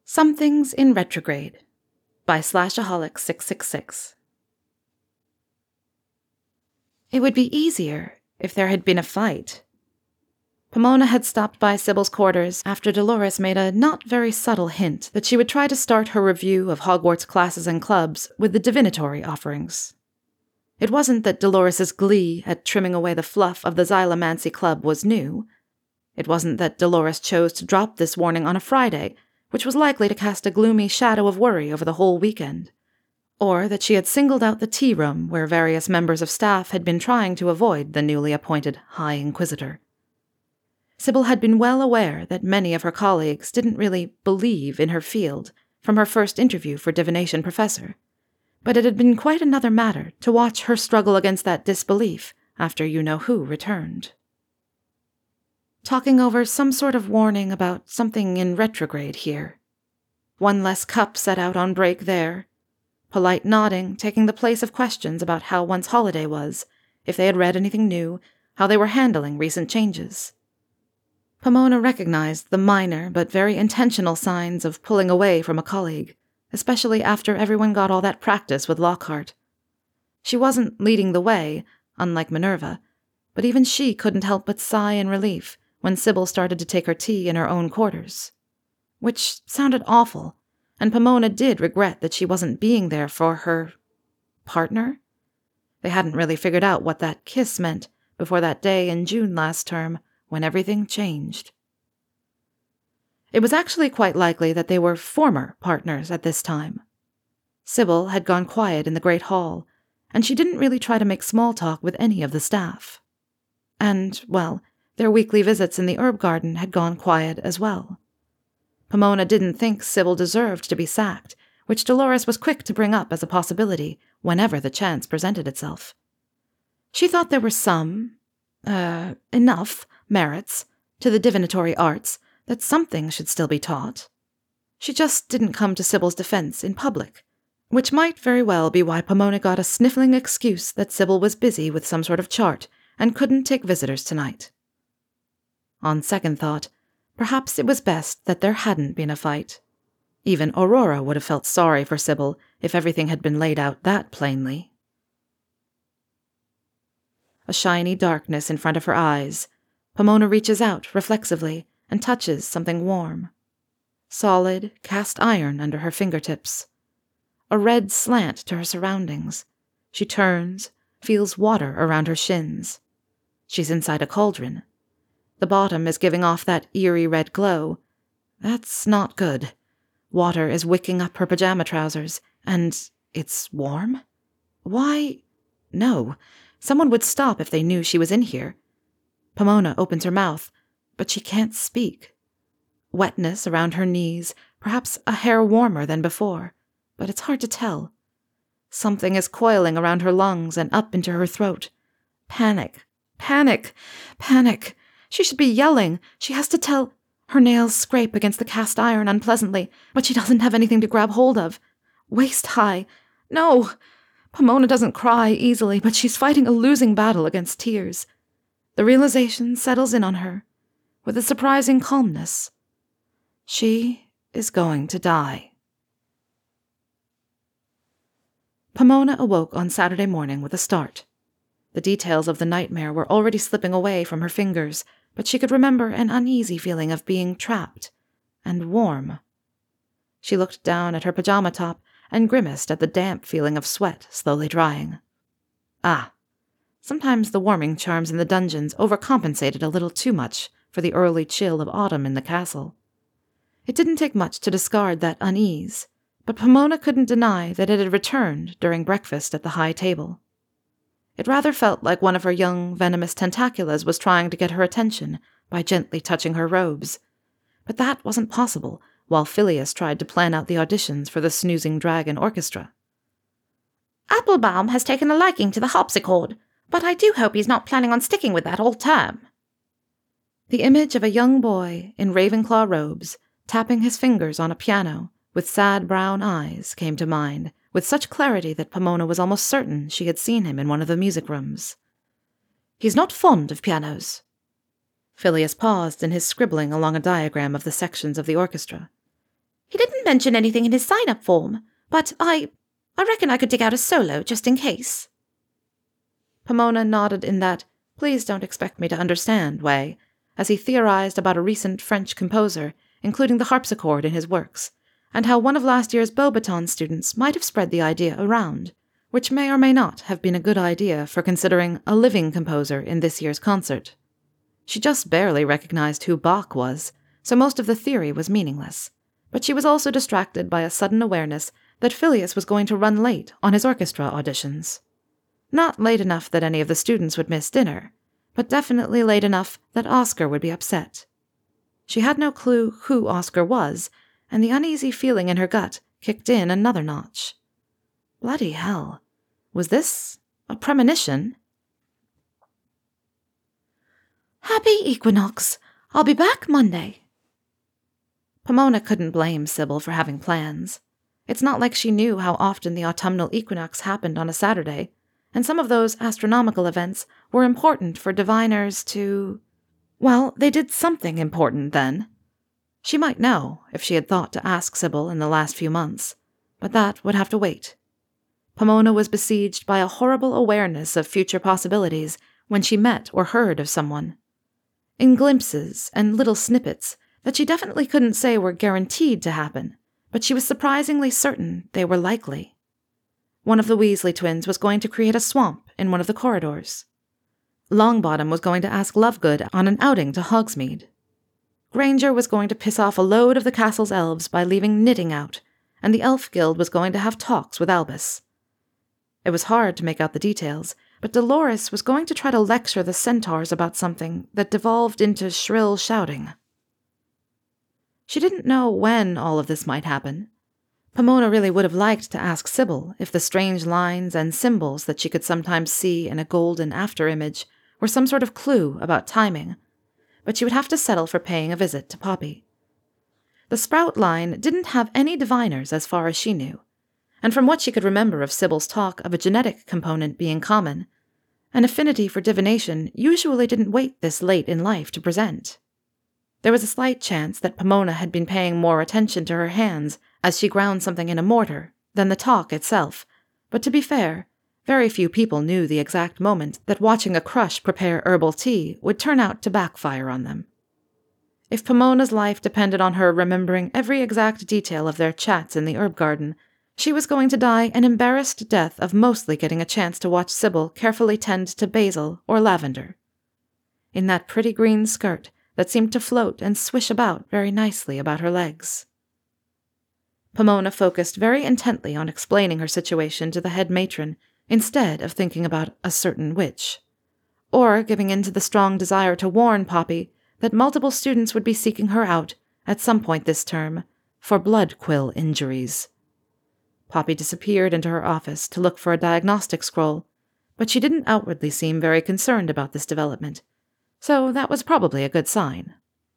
Something's in Retrograde by Slashaholic666. It would be easier if there had been a fight. Pomona had stopped by Sybil's quarters after Dolores made a not very subtle hint that she would try to start her review of Hogwarts classes and clubs with the divinatory offerings. It wasn't that Dolores's glee at trimming away the fluff of the Xylomancy Club was new. It wasn't that Dolores chose to drop this warning on a Friday, which was likely to cast a gloomy shadow of worry over the whole weekend, or that she had singled out the tea room where various members of staff had been trying to avoid the newly appointed High Inquisitor. Sybil had been well aware that many of her colleagues didn't really believe in her field from her first interview for Divination Professor, but it had been quite another matter to watch her struggle against that disbelief after you-know-who returned. Talking over some sort of warning about something in retrograde here. One less cup set out on break there. Polite nodding taking the place of questions about how one's holiday was, if they had read anything new, how they were handling recent changes. Pomona recognized the minor but very intentional signs of pulling away from a colleague, especially after everyone got all that practice with Lockhart. She wasn't leading the way, unlike Minerva, but even she couldn't help but sigh in relief when Sybil started to take her tea in her own quarters. Which sounded awful, and Pomona did regret that she wasn't being there for her partner. They hadn't really figured out what that kiss meant before that day in June last term when everything changed. It was actually quite likely that they were former partners at this time. Sybil had gone quiet in the Great Hall, and she didn't really try to make small talk with any of the staff. And, well, their weekly visits in the herb garden had gone quiet as well. Pomona didn't think Sybil deserved to be sacked, which Dolores was quick to bring up as a possibility whenever the chance presented itself. She thought there were some, enough merits to the divinatory arts that something should still be taught. She just didn't come to Sybil's defense in public, which might very well be why Pomona got a sniffling excuse that Sybil was busy with some sort of chart and couldn't take visitors tonight. On second thought, perhaps it was best that there hadn't been a fight. Even Aurora would have felt sorry for Sybil if everything had been laid out that plainly. A shiny darkness in front of her eyes, Pomona reaches out reflexively and touches something warm. Solid, cast iron under her fingertips. A red slant to her surroundings. She turns, feels water around her shins. She's inside a cauldron. The bottom is giving off that eerie red glow. That's not good. Water is wicking up her pajama trousers, and it's warm? Why? No. Someone would stop if they knew she was in here. Pomona opens her mouth, but she can't speak. Wetness around her knees, perhaps a hair warmer than before, but it's hard to tell. Something is coiling around her lungs and up into her throat. Panic. Panic. Panic. She should be yelling. She has to tell. Her nails scrape against the cast iron unpleasantly, but she doesn't have anything to grab hold of. Waist high. No! Pomona doesn't cry easily, but she's fighting a losing battle against tears. The realization settles in on her, with a surprising calmness. She is going to die. Pomona awoke on Saturday morning with a start. The details of the nightmare were already slipping away from her fingers, but she could remember an uneasy feeling of being trapped and warm. She looked down at her pajama top and grimaced at the damp feeling of sweat slowly drying. Ah, sometimes the warming charms in the dungeons overcompensated a little too much for the early chill of autumn in the castle. It didn't take much to discard that unease, but Pomona couldn't deny that it had returned during breakfast at the high table. It rather felt like one of her young, venomous tentaculas was trying to get her attention by gently touching her robes. But that wasn't possible while Phileas tried to plan out the auditions for the Snoozing Dragon Orchestra. Applebaum has taken a liking to the harpsichord, but I do hope he's not planning on sticking with that all term. The image of a young boy in Ravenclaw robes, tapping his fingers on a piano, with sad brown eyes, came to mind, with such clarity that Pomona was almost certain she had seen him in one of the music rooms. He's not fond of pianos. Phileas paused in his scribbling along a diagram of the sections of the orchestra. He didn't mention anything in his sign-up form, but I reckon I could dig out a solo just in case. Pomona nodded in that "please don't expect me to understand" way, as he theorized about a recent French composer, including the harpsichord in his works, and how one of last year's Beauxbaton students might have spread the idea around, which may or may not have been a good idea for considering a living composer in this year's concert. She just barely recognized who Bach was, so most of the theory was meaningless, but she was also distracted by a sudden awareness that Phileas was going to run late on his orchestra auditions. Not late enough that any of the students would miss dinner, but definitely late enough that Oscar would be upset. She had no clue who Oscar was, and the uneasy feeling in her gut kicked in another notch. Bloody hell. Was this a premonition? Happy equinox. I'll be back Monday. Pomona couldn't blame Sybil for having plans. It's not like she knew how often the autumnal equinox happened on a Saturday, and some of those astronomical events were important for diviners to... Well, they did something important then. She might know if she had thought to ask Sybil in the last few months, but that would have to wait. Pomona was besieged by a horrible awareness of future possibilities when she met or heard of someone. In glimpses and little snippets that she definitely couldn't say were guaranteed to happen, but she was surprisingly certain they were likely. One of the Weasley twins was going to create a swamp in one of the corridors. Longbottom was going to ask Lovegood on an outing to Hogsmeade. Granger was going to piss off a load of the castle's elves by leaving knitting out, and the Elf Guild was going to have talks with Albus. It was hard to make out the details, but Dolores was going to try to lecture the centaurs about something that devolved into shrill shouting. She didn't know when all of this might happen. Pomona really would have liked to ask Sybil if the strange lines and symbols that she could sometimes see in a golden afterimage were some sort of clue about timing, but she would have to settle for paying a visit to Poppy. The Sprout line didn't have any diviners as far as she knew, and from what she could remember of Sybil's talk of a genetic component being common, an affinity for divination usually didn't wait this late in life to present. There was a slight chance that Pomona had been paying more attention to her hands as she ground something in a mortar than the talk itself, but to be fair, very few people knew the exact moment that watching a crush prepare herbal tea would turn out to backfire on them. If Pomona's life depended on her remembering every exact detail of their chats in the herb garden, she was going to die an embarrassed death of mostly getting a chance to watch Sybil carefully tend to basil or lavender. In that pretty green skirt that seemed to float and swish about very nicely about her legs. Pomona focused very intently on explaining her situation to the head matron instead of thinking about a certain witch, or giving in to the strong desire to warn Poppy that multiple students would be seeking her out at some point this term for blood quill injuries. Poppy disappeared into her office to look for a diagnostic scroll, but she didn't outwardly seem very concerned about this development, so that was probably a good sign.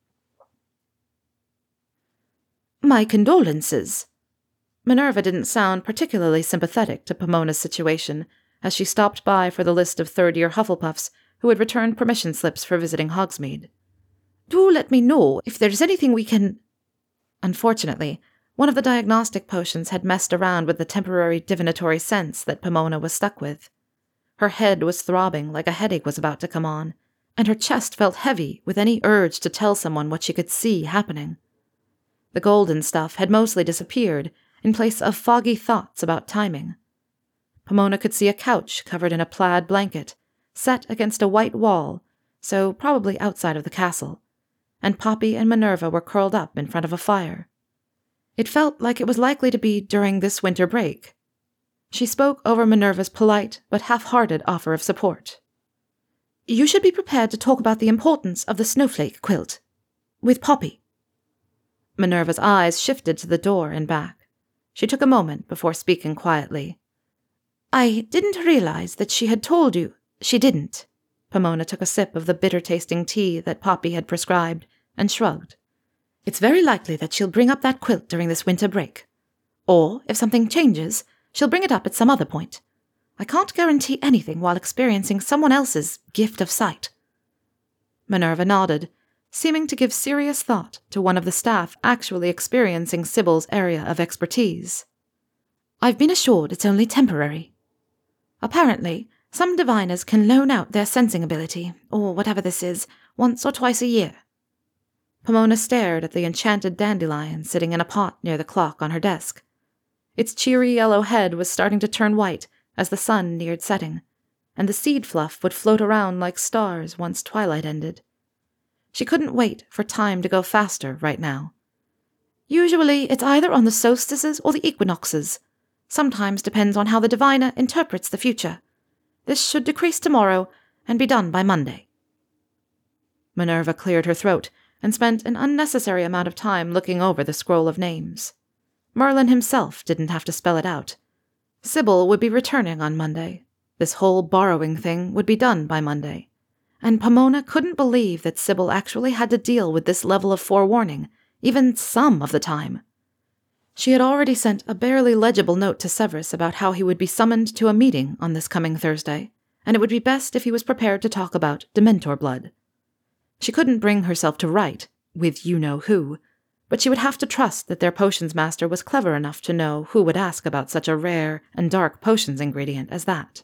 My condolences. Minerva didn't sound particularly sympathetic to Pomona's situation as she stopped by for the list of third-year Hufflepuffs who had returned permission slips for visiting Hogsmeade. Do let me know if there's anything we can... Unfortunately, one of the diagnostic potions had messed around with the temporary divinatory sense that Pomona was stuck with. Her head was throbbing like a headache was about to come on, and her chest felt heavy with any urge to tell someone what she could see happening. The golden stuff had mostly disappeared in place of foggy thoughts about timing. Pomona could see a couch covered in a plaid blanket, set against a white wall, so probably outside of the castle, and Poppy and Minerva were curled up in front of a fire. It felt like it was likely to be during this winter break. She spoke over Minerva's polite but half-hearted offer of support. You should be prepared to talk about the importance of the snowflake quilt. With Poppy. Minerva's eyes shifted to the door and back. She took a moment before speaking quietly. I didn't realize that she had told you. She didn't. Pomona took a sip of the bitter-tasting tea that Poppy had prescribed and shrugged. It's very likely that she'll bring up that quilt during this winter break. Or, if something changes, she'll bring it up at some other point. I can't guarantee anything while experiencing someone else's gift of sight. Minerva nodded, seeming to give serious thought to one of the staff actually experiencing Sybil's area of expertise. "I've been assured it's only temporary. Apparently, some diviners can loan out their sensing ability, or whatever this is, once or twice a year." Pomona stared at the enchanted dandelion sitting in a pot near the clock on her desk. Its cheery yellow head was starting to turn white as the sun neared setting, and the seed fluff would float around like stars once twilight ended. She couldn't wait for time to go faster right now. "Usually it's either on the solstices or the equinoxes. Sometimes depends on how the diviner interprets the future. This should decrease tomorrow and be done by Monday." Minerva cleared her throat and spent an unnecessary amount of time looking over the scroll of names. Merlin himself didn't have to spell it out. Sybil would be returning on Monday. This whole borrowing thing would be done by Monday. And Pomona couldn't believe that Sybil actually had to deal with this level of forewarning, even some of the time. She had already sent a barely legible note to Severus about how he would be summoned to a meeting on this coming Thursday, and it would be best if he was prepared to talk about Dementor blood. She couldn't bring herself to write, with you-know-who, but she would have to trust that their potions master was clever enough to know who would ask about such a rare and dark potions ingredient as that.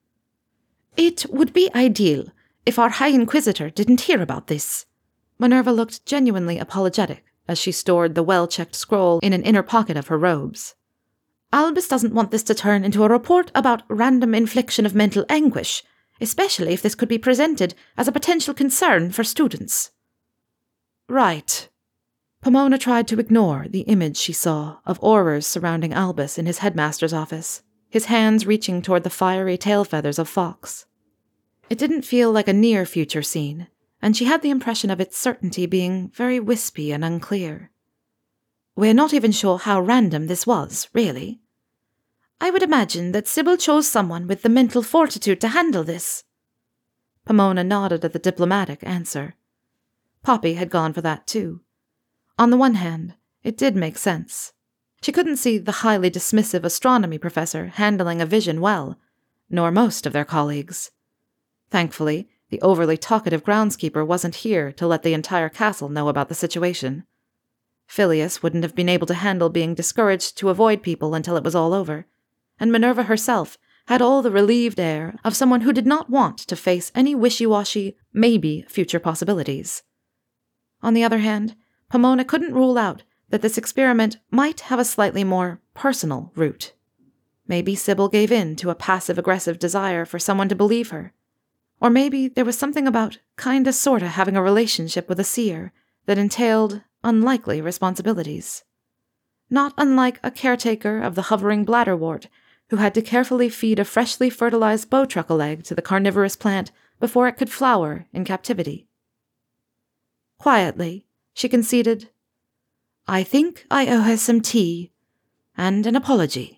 "It would be ideal if our High Inquisitor didn't hear about this." Minerva looked genuinely apologetic as she stored the well-checked scroll in an inner pocket of her robes. "Albus doesn't want this to turn into a report about random infliction of mental anguish, especially if this could be presented as a potential concern for students." "Right." Pomona tried to ignore the image she saw of Aurors surrounding Albus in his headmaster's office, his hands reaching toward the fiery tail feathers of Fawkes. It didn't feel like a near-future scene, and she had the impression of its certainty being very wispy and unclear. "We're not even sure how random this was, really. I would imagine that Sybil chose someone with the mental fortitude to handle this." Pomona nodded at the diplomatic answer. Poppy had gone for that too. On the one hand, it did make sense. She couldn't see the highly dismissive astronomy professor handling a vision well, nor most of their colleagues. Thankfully, the overly talkative groundskeeper wasn't here to let the entire castle know about the situation. Phileas wouldn't have been able to handle being discouraged to avoid people until it was all over, and Minerva herself had all the relieved air of someone who did not want to face any wishy-washy, maybe future possibilities. On the other hand, Pomona couldn't rule out that this experiment might have a slightly more personal route. Maybe Sybil gave in to a passive-aggressive desire for someone to believe her. Or maybe there was something about kinda-sorta having a relationship with a seer that entailed unlikely responsibilities. Not unlike a caretaker of the hovering bladderwort who had to carefully feed a freshly fertilized bowtruckle egg to the carnivorous plant before it could flower in captivity. Quietly, she conceded, "I think I owe her some tea and an apology."